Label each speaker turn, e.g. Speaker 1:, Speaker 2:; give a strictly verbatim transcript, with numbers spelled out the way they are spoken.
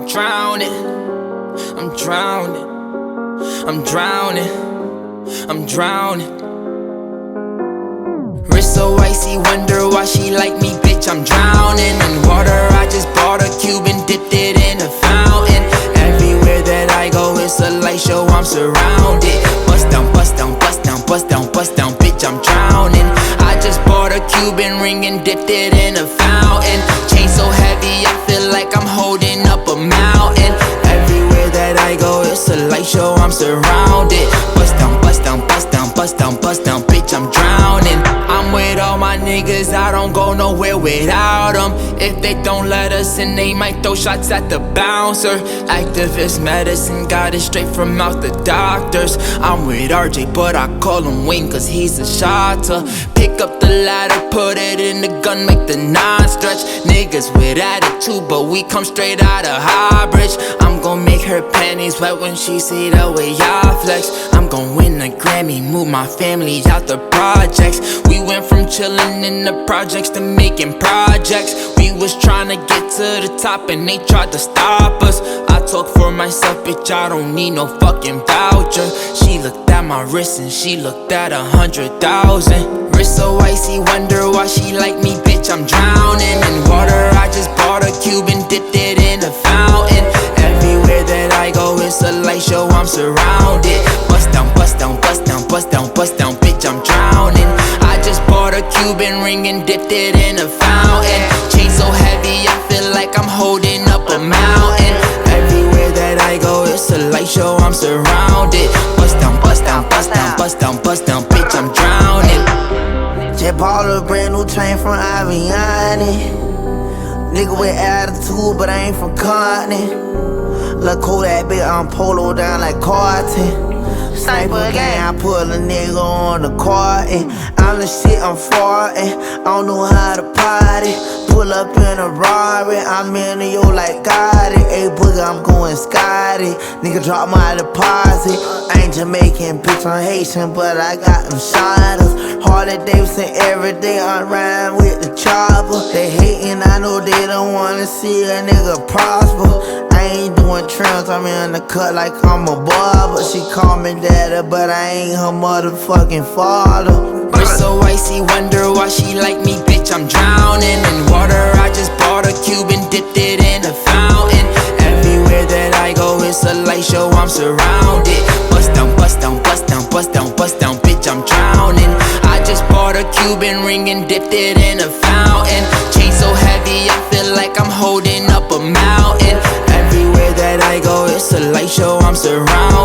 Speaker 1: I'm drowning, I'm drowning, I'm drowning, I'm drowning. Wrist so icy, wonder why she like me, bitch, I'm drowning in water. I just bought a cube and dipped it in a fountain. Everywhere that I go, it's a light show, I'm surrounded. Bust down, bust down, bust down, bust down, bust down, bitch, I'm drowning. I just bought a Cuban ring and dipped it in a fountain. Chain so heavy, I feel like I'm holding up a mountain. Everywhere that I go, it's a light show, I'm surrounded. Bust down, bust down, bust down, bust down, bust down, bitch, I'm drowning. I'm with all my niggas, I don't go nowhere without them. If they don't let us in, they might throw shots at the bouncer. Activist medicine, got it straight from out the doctors. I'm with R J, but I call him Wayne cause he's a shotter. Pick up the ladder, put it in the gun, make the nine stretch. Niggas with attitude, but we come straight out of Highbridge. I'm gon' make her panties wet when she see the way I flex. I'm gon' win a Grammy, move my family out the projects. We went from chillin' in the projects to making projects. We was tryna get to the top and they tried to stop us. I talk for myself, bitch, I don't need no fucking voucher. She looked at my wrist and she looked at a hundred thousand. Wrist so icy, wonder why she like me, bitch, I'm drowning in water. I just bought a cube and dipped it in a fountain. Everywhere that I go, it's a light show, I'm surrounded. Bust down, bust down, bust down, bust down, bust down, bitch, I'm drowning. I just bought a Cuban ring and dipped it in a fountain. Chain so heavy, I feel like I'm holding up a mountain. Everywhere that I go, it's a light show, I'm surrounded. Bust down, bust down, bust down, bust down, bust down, bitch, I'm drowning.
Speaker 2: Just bought a brand new chain from Aviani. Nigga with attitude, but I ain't from Compton. Look cool that bitch, I'm polo down like Carton. Sniper gang, I put a nigga on the carton. I'm the shit, I'm farting. I don't know how to party. Pull up in a Rari, I'm in the yo like Gotti. Hey boogie, I'm going Scotty. Nigga drop my deposit. I ain't Jamaican, bitch, I'm Haitian, but I got them shiners. Harley Davidson every day, I'm riding with the chopper. They hating, I know they don't wanna see a nigga prosper. I ain't doing trims, I'm in the cut like I'm a barber. She call me daddy, but I ain't her motherfucking father.
Speaker 1: Wrist so icy, wonder why she like me, bitch, I'm drowning in water. I just bought a cube and dipped it in a fountain. Everywhere that I go, it's a light show, I'm surrounded. Bust down, bust down, bust down, bust down, bust down, bitch, I'm drowning. I just bought a Cuban ring and dipped it in a fountain. Chain so heavy, I feel like I'm holding up a mountain. Everywhere that I go, it's a light show, I'm surrounded.